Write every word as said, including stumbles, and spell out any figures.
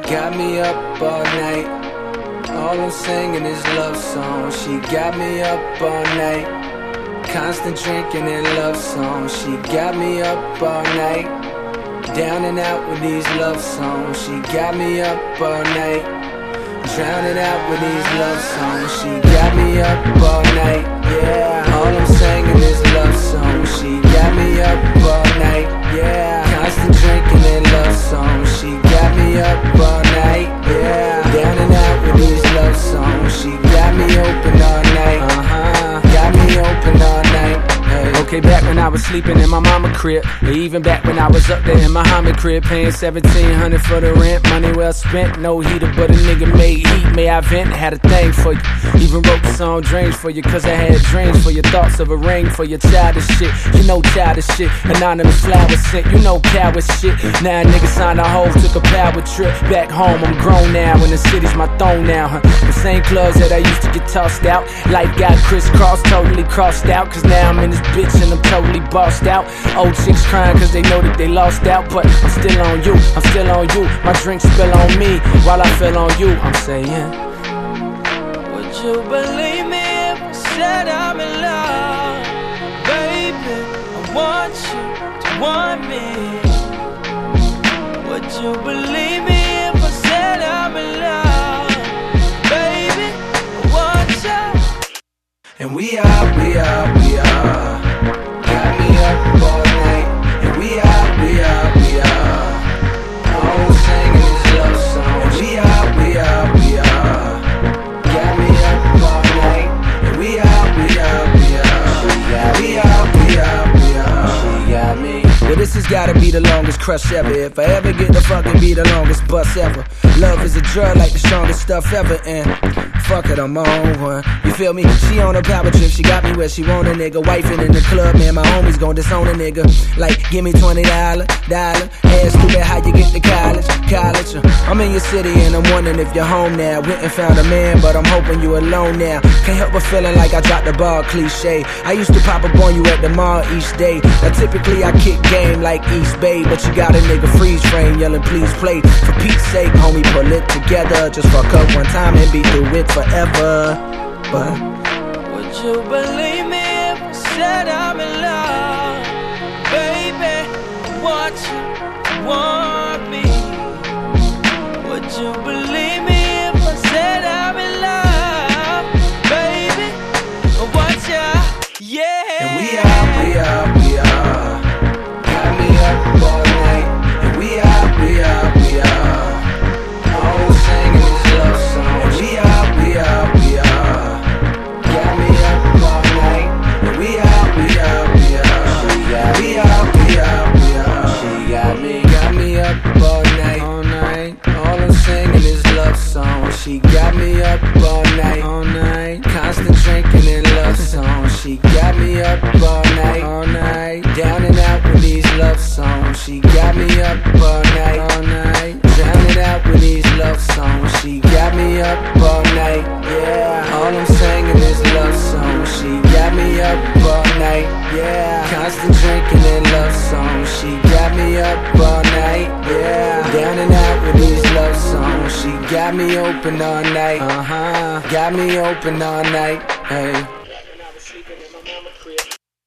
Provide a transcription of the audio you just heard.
got me up all night. All I'm singing is love songs. She got me up all night. Constant drinking and love songs. She got me up all night. Down and out with these love songs. She got me up all night. Drowning out with these love songs. She got me up all night. Yeah. All I'm singing is love songs. She got me up all night. Yeah. Constant drinking and love songs. She got me up all night. Yeah. Down and out with these love songs. She got me open all night. Uh-huh. Got me open all night. Hey. Okay, back when I was sleeping in my mama crib, or even back when I was up there in my Muhammad crib, paying seventeen hundred for the rent, money well spent, no heater, but a nigga made heat, may I vent, had a thing for you, even wrote the song Dreams for you, cause I had dreams for your thoughts of a ring for your childish shit, you know childish shit, anonymous flowers sent, you know coward shit, now a nigga signed a hoe, took a power trip, back home, I'm grown now, and the city's my throne now, huh, the same clubs that I used to get tossed out, life got crisscrossed, totally crossed out, cause now I'm in this bitch and I'm totally bossed out. Old chicks crying cause they know that they lost out, but I'm still on you, I'm still on you. My drink spill on me while I feel on you. I'm saying, would you believe me if I said I'm in love? Baby, I want you to want me. Would you believe me if I said I'm in love? Baby, I want you. And we are, we are, we are. Got me up all night. And we are, we are, we are. All I'm singing is love songs. And we are, we are, we are. Got me up all night. And we are, we are, we are. We are, we are, we are. She got me. well, this has gotta be the longest crush ever. If I ever get to fucking be the longest bus ever. Love is a drug like the strongest stuff ever. And fuck it, I'm on one. You feel me? She on a power trip, she got me where she want a nigga. Wifing in the club, man, my homies gon' disown a nigga. Like, give me twenty dollars, dollar. Ask stupid how you get to college, college. Uh, I'm in your city and I'm wondering if you're home now. Went and found a man, but I'm hoping you alone now. Can't help but feeling like I dropped the ball, cliche. I used to pop up on you at the mall each day. Now typically I kick game like East Bay, but you got a nigga freeze frame yelling please play. For Pete's sake, homie, pull it together. Just fuck up one time and be through it forever. But would you believe me if I said I'm in love? Baby, I want you to want me. Would you believe me if I said I'm in love? Baby, I want you, yeah. And we are, we are, we are. Got me up all night. And we are, we are, we are. All I'm singing is love songs. And we are, we are, we are. Got me up all night. And we are, we are, we are. We are, we are, we are. She got me, got me up all night. All night, All I'm singing is love songs. She got me up all night. all night, Constant drinking and love songs. She got me up all night. all night, Down and out with these love songs. She got me up all night. all night. Drowning out with these love songs. She got me up all night. Yeah. All I'm singing is love songs. She got me up all night. Yeah. Constant drinking and love songs. She got me up all night. Yeah. Down and out with these love songs. She got me open all night. Uh-huh. Got me open all night. Hey.